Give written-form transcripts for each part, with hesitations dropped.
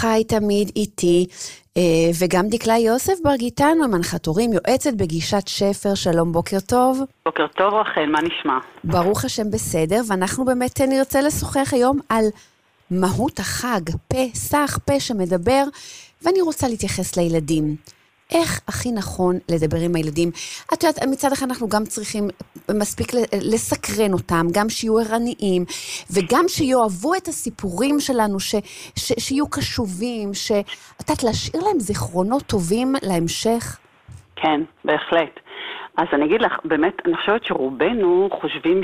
חי תמיד איתי, וגם דקלה יוסף ברגיטנו, מנחת הורים, יועצת בגישת שפר. שלום, בוקר טוב. בוקר טוב רחל, מה נשמע? ברוך השם בסדר, ואנחנו באמת נרצה לשוחח היום על מהות החג, פסח, פה שמדבר, ואני רוצה להתייחס לילדים. איך הכי נכון לדבר עם הילדים? את יודעת, מצד אחד אנחנו גם צריכים מספיק לסקרן אותם, גם שיהיו ערניים, וגם שיואבו את הסיפורים שלנו, שיהיו קשובים, שאת להשאיר להם זיכרונות טובים להמשך? כן, בהחלט. אז אני אגיד לך, באמת, אני חושבת שרובנו חושבים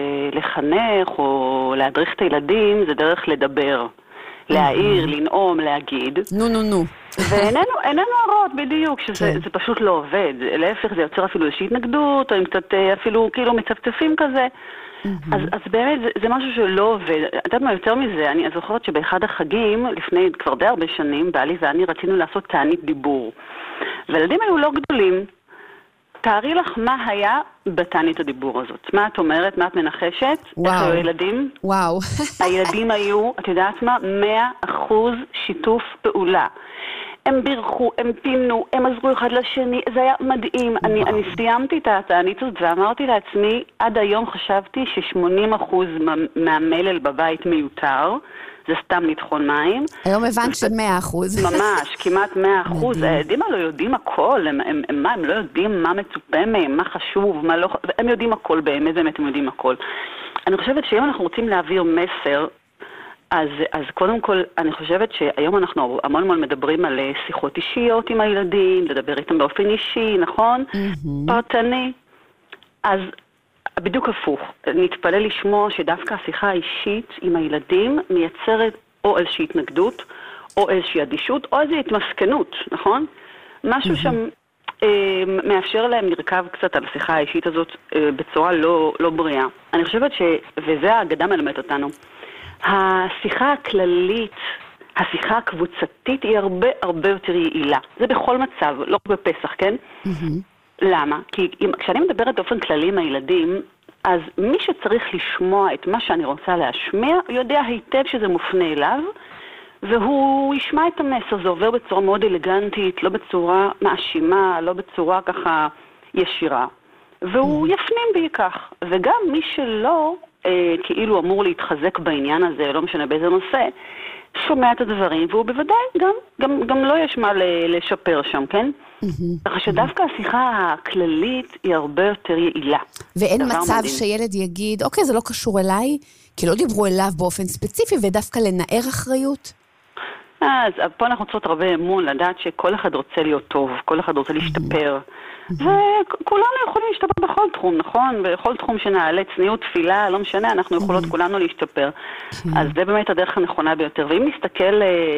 שלחנך או להדריך את הילדים זה דרך לדבר. להעיר, לנאום, להגיד. נו. ואיננו הרעות בדיוק, שזה פשוט לא עובד. להפך, זה יוצר אפילו איזושהי התנגדות, או עם קצת אפילו כאילו מצפצפים כזה. אז באמת זה משהו שלא עובד. את יודעת מה יותר מזה? אני זוכרת שבאחד החגים, לפני כבר די הרבה שנים, בעלי ואני רצינו לעשות תענית דיבור. והילדים היו לא גדולים. תארי לך מה היה בתענית הדיבור הזאת. מה את אומרת? מה את מנחשת? וואו. איך היו ילדים? וואו. הילדים היו, את יודעת מה? 100% שיתוף פעולה. הם בירכו, הם פינו, הם עזרו אחד לשני, זה היה מדהים. אני סיימתי את התענית הזאת ואמרתי לעצמי, עד היום חשבתי ש80% מהמלל בבית מיותר, זה סתם לטחון מים. היום הבנת ש100%. ממש, כמעט 100%. הילדים לא יודעים הכל, הם לא יודעים מה מצופה מהם, מה חשוב, מה לא, הם יודעים הכל באמת, הם יודעים הכל. אני חושבת שהיום אנחנו רוצים להעביר מסר, אז קודם כל, אני חושבת שהיום אנחנו המון מדברים על שיחות אישיות עם הילדים, לדבר איתם באופן אישי, נכון? פרטני. אז בדיוק הפוך. נתפלא לשמוע שדווקא השיחה האישית עם הילדים מייצרת או איזושהי התנגדות, או איזושהי אדישות, או איזושהי התמסכנות, נכון? משהו שם מאפשר להם לרכב קצת על השיחה האישית הזאת בצורה לא בריאה. אני חושבת וזה האגדה מלמדת אותנו, השיחה הכללית, השיחה הקבוצתית היא הרבה יותר יעילה. זה בכל מצב, לא בפסח, כן? למה? כי כשאני מדברת באופן כללי עם הילדים, אז מי שצריך לשמוע את מה שאני רוצה להשמיע, הוא יודע היטב שזה מופנה אליו, והוא ישמע את המסר, זה עובר בצורה מאוד אלגנטית, לא בצורה מאשימה, לא בצורה ככה ישירה. והוא יפנים ויקח. וגם מי שלא כאילו אמור להתחזק בעניין הזה, לא משנה באיזה נושא, שומע את הדברים, והוא בוודאי גם לא יש מה לשפר שם, כן? כך שדווקא השיחה הכללית היא הרבה יותר יעילה. ואין מצב שילד יגיד, אוקיי, זה לא קשור אליי, כי לא דיברו אליו באופן ספציפי, ודווקא לנער אחריות? אז פה אנחנו צריכות הרבה אמון, לדעת שכל אחד רוצה להיות טוב, כל אחד רוצה להשתפר. וכולנו יכולים להשתפר בכל תחום, נכון? בכל תחום שנעלה צניעות, תפילה, לא משנה, אנחנו יכולות כולנו להשתפר. אז זה באמת הדרך הנכונה ביותר. ואם נסתכל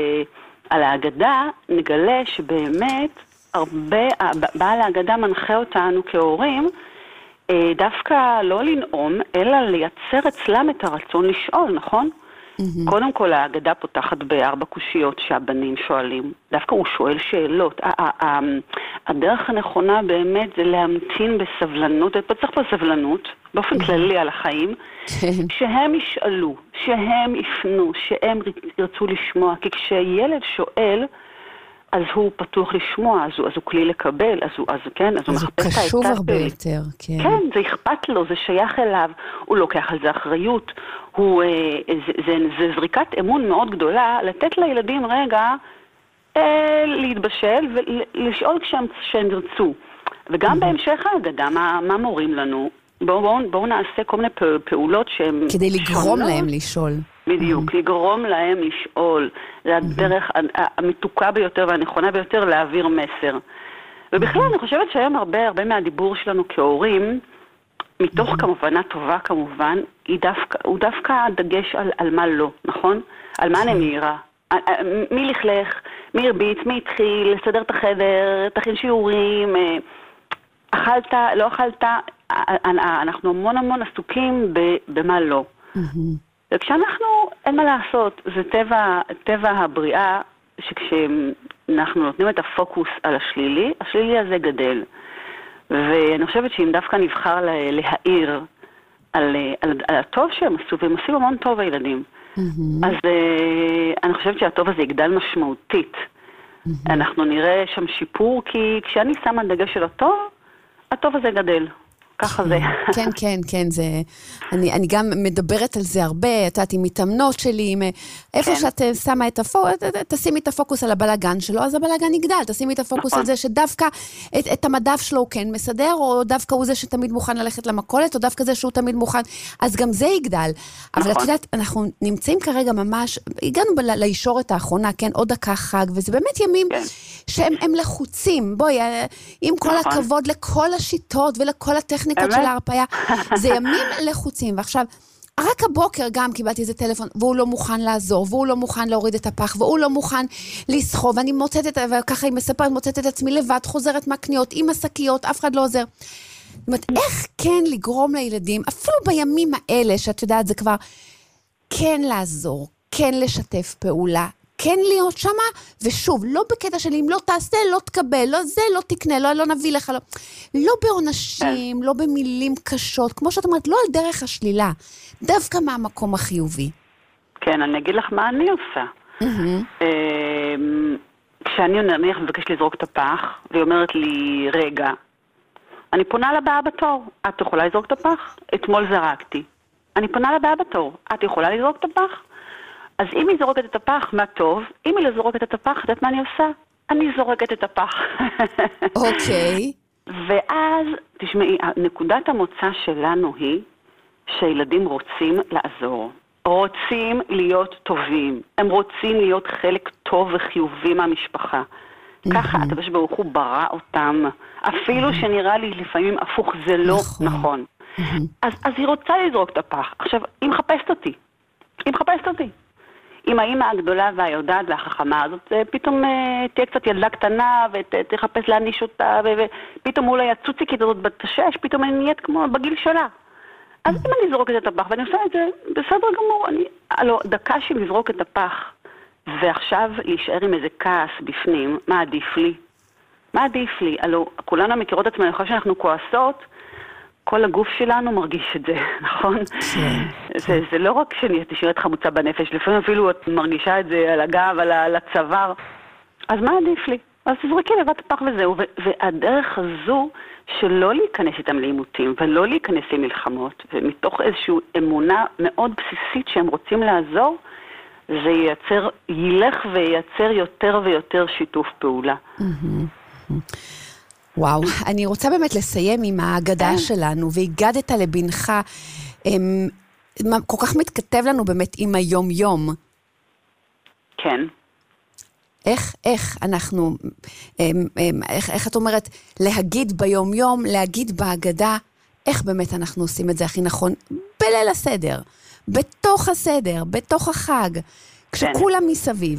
על ההגדה, נגלה שבאמת בעל ההגדה מנחה אותנו כהורים, דווקא לא לנאום, אלא לייצר אצלם את הרצון לשאול, נכון? קודם כל, ההגדה פותחת ב4 קושיות שהבנים שואלים. דווקא הוא שואל שאלות. הדרך הנכונה באמת זה להמתין בסבלנות, צריך פה סבלנות, באופן כללי על החיים, שהם ישאלו, שהם יפנו, שהם ירצו לשמוע. כי כשילד שואל, אז הוא פתוח לשמוע, אז הוא כלי לקבל, אז הוא קשוב הרבה יותר, כן. כן, זה אכפת לו, זה שייך אליו, הוא לוקח על זה אחריות, זה זריקת אמון מאוד גדולה, לתת לילדים רגע להתבשל ולשאול כשהם ירצו. וגם בהמשך ההגדה, מה מורים לנו? בואו נעשה כל מיני פעולות שהן כדי לגרום להם לשאול. בדיוק, לגרום להם לשאול. זה הדרך המתוקה ביותר והנכונה ביותר להעביר מסר. ובכלל אני חושבת שהיום הרבה מהדיבור שלנו כהורים, מתוך כמובנה טובה כמובן, הוא דווקא דגש על מה לא, נכון? על מה נמירה. מי לכלך, מי הרביץ, מי התחיל, לסדר את החדר, תכין שיעורים, אכלת, לא אכלת, אנחנו המון עסוקים במה לא. וכשאנחנו, אין מה לעשות, זה טבע הבריאה, שכשאנחנו נותנים את הפוקוס על השלילי הזה גדל. ואני חושבת שאם דווקא נבחר להעיר על הטוב שהם עשו, והם עושים המון טוב הילדים, אז אני חושבת שהטוב הזה יגדל משמעותית. אנחנו נראה שם שיפור, כי כשאני שמה דגש על הטוב הזה גדל. ככה זה. כן, כן, כן, זה... אני גם מדברת על זה הרבה, את יודעת, עם מתאמנות שלי, איפה שאת שמה את הפוקוס, תשימי את הפוקוס על הבלגן שלו, אז הבלגן יגדל, תשימי את הפוקוס על זה שדווקא את המדף שלו הוא כן מסדר, או דווקא הוא זה שתמיד מוכן ללכת למכולת, או דווקא זה שהוא תמיד מוכן, אז גם זה יגדל. אבל את יודעת, אנחנו נמצאים כרגע ממש, הגענו לישורת האחרונה, כן, עוד דקה חג, וזה באמת ימים שהם לחוצים. בואי, עם כל הכבוד לכל השיטות ולכל הטכניקות של ההרפאיה, זה ימים לחוצים. ועכשיו, רק הבוקר גם קיבלתי איזה טלפון, והוא לא מוכן לעזור, והוא לא מוכן להוריד את הפח, והוא לא מוכן לסחוב, ואני מוצאת וככה היא מספרת, מוצאת את עצמי לבד, חוזרת מהקניות, עם השקיות, אף אחד לא עוזר. זאת אומרת, איך כן לגרום לילדים, אפילו בימים האלה, שאת יודעת, זה כבר כן לעזור, כן לשתף פעולה, כן להיות שמה, ושוב, לא בקטע שלי, אם לא תעשה, לא תקבל, לא זה, לא תקנה, לא נביא לך, לא בעונשים, לא במילים קשות, כמו שאת אומרת, לא על דרך השלילה, דווקא מהמקום החיובי. כן, אני אגיד לך מה אני עושה. כשאני נניח מבקש לזרוק את הפח, והיא אומרת לי, רגע, אני פונה לבאה בתור, את יכולה לזרוק את הפח? אתמול זרקתי. אני פונה לבאה בתור, את יכולה לזרוק את הפח? אז אם היא זורקת את הפח, מה טוב? אם היא לא זורקת את הפח, יודעת מה אני עושה? אני זורקת את הפח. אוקיי. ואז, תשמעי, נקודת המוצא שלנו היא שילדים רוצים לעזור. רוצים להיות טובים. הם רוצים להיות חלק טוב וחיובי מהמשפחה. ככה הקדוש ברוך הוא ברא אותם. אפילו שנראה לי לפעמים הפוך, זה לא נכון. אז היא רוצה לזרוק את הפח. עכשיו, היא מחפשת אותי. אם האמא הגדולה והיודעת והחכמה הזאת, פתאום תהיה קצת ילדה קטנה ותחפש להניש אותה, ופתאום אולי הצוציקית הזאת בת 6, פתאום אני נהיית כמו בגיל שלה. אז אם אני זורקת את הפח, ואני עושה את זה בסדר גמור, הלוא דקה של לזרוק את הפח, ועכשיו להישאר עם איזה כעס בפנים, מה עדיף לי? מה עדיף לי? הלוא כולנו מכירות עצמנו, אחרי שאנחנו כועסות, כל הגוף שלנו מרגיש את זה, נכון? זה לא רק שנשארת חמוצה בנפש, לפעמים אפילו את מרגישה את זה על הגב, על הצוואר. אז מה עדיף לי? אז תזרקי לבד הפח וזהו. והדרך הזו שלא להיכנס איתם לעימותים ולא להיכנס עם מלחמות, ומתוך איזושהי אמונה מאוד בסיסית שהם רוצים לעזור, זה ילך וייצר יותר ויותר שיתוף פעולה. וואו, אני רוצה באמת לסיים עם ההגדה שלנו, והגדת לבנך, כל כך מתכתב לנו באמת עם היום-יום. כן. איך אנחנו, איך את אומרת, להגיד ביום-יום, להגיד בהגדה, איך באמת אנחנו עושים את זה הכי נכון? בליל הסדר, בתוך הסדר, בתוך החג, כשכולם מסביב.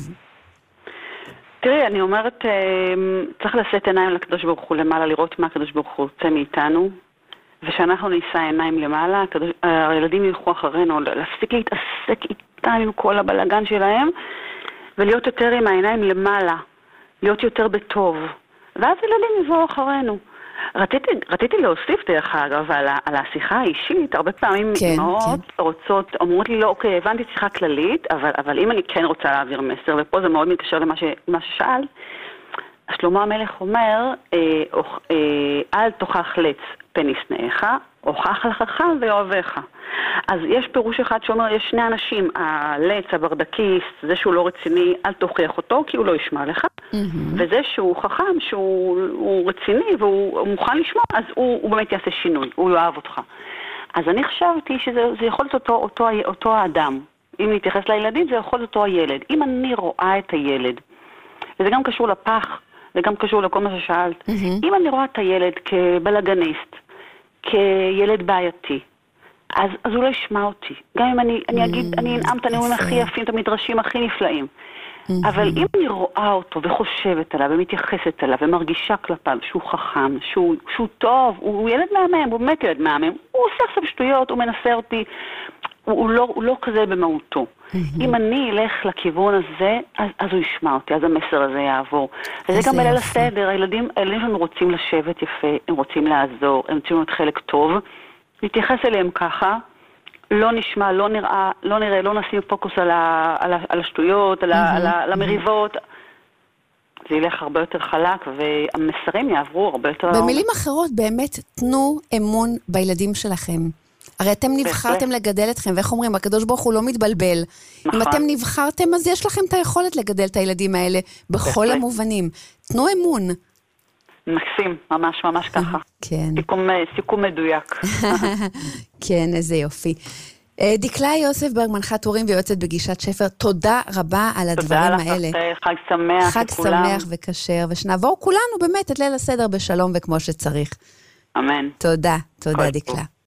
תראי, אני אומרת, צריך לשאת עיניים לקדוש ברוך הוא למעלה, לראות מה הקדוש ברוך הוא רוצה מאיתנו, ושאנחנו נישא עיניים למעלה, הילדים ילכו אחרינו, להפסיק להתעסק איתם עם כל הבלגן שלהם, ולהיות יותר עם העיניים למעלה, להיות יותר בטוב, ואז ילדים יבואו אחרינו. רציתי להוסיף דרך אגב על השיחה האישית, הרבה פעמים מאוד רוצות, אומרות לי לא, אוקיי, הבנתי שיחה כללית, אבל אם אני כן רוצה להעביר מסר, ופה זה מאוד מתקשר למה ששאל, שלמה המלך אומר, אל תוכח לץ פן ישנאיך, הוכח לחכם ויאהבך. אז יש פירוש אחד שאומר, יש שני אנשים, הלץ, הברדקיסט, זה שהוא לא רציני, אל תוכיח אותו, כי הוא לא ישמע לך, וזה שהוא חכם, שהוא רציני, והוא מוכן לשמוע, אז הוא באמת יעשה שינוי, הוא יאהב אותך. אז אני חשבתי שזה יכול להיות אותו האדם. אם נתייחס לילדים, זה יכול להיות אותו הילד. אם אני רואה את הילד, וזה גם קשור לפח, וגם קשור לכל מה ששאלת, אם אני רואה את הילד כבלגניסט, כילד בעייתי, אז הוא לא ישמע אותי. גם אם אני אגיד, אני אנאם את הנאומים הכי יפים, את המדרשים הכי נפלאים. אבל אם אני רואה אותו וחושבת עליו ומתייחסת עליו ומרגישה כלפיו שהוא חכם, שהוא טוב, הוא ילד מהמם, הוא באמת ילד מהמם, הוא עושה עכשיו שטויות, הוא מנסה אותי, הוא לא כזה במהותו. אם אני אלך לכיוון הזה, אז הוא ישמע אותי, אז המסר הזה יעבור. וזה גם בליל הסדר, הילדים שלנו רוצים לשבת יפה, הם רוצים לעזור, הם רוצים להיות חלק טוב, להתייחס אליהם ככה, לא נשמע, לא נראה, לא נשים פוקוס על השטויות, על המריבות. זה ילך הרבה יותר חלק, והמסרים יעברו הרבה יותר... במילים אחרות, באמת, תנו אמון בילדים שלכם. הרי אתם נבחרתם לגדל אתכם, ואיך אומרים, הקדוש ברוך הוא לא מתבלבל. אם אתם נבחרתם, אז יש לכם את היכולת לגדל את הילדים האלה, בכל המובנים. תנו אמון. מקסים, ממש ממש ככה. כן. סיכום מדויק. כן, איזה יופי. דקלה יוספברג, מנחת הורים ויועצת בגישת שפר, תודה רבה על הדברים האלה. תודה לך, חג שמח. חג שמח וכשר, ושנעבור כולנו באמת את ליל הסדר בשלום וכמו שצריך. אמן. תודה, תודה דקלה.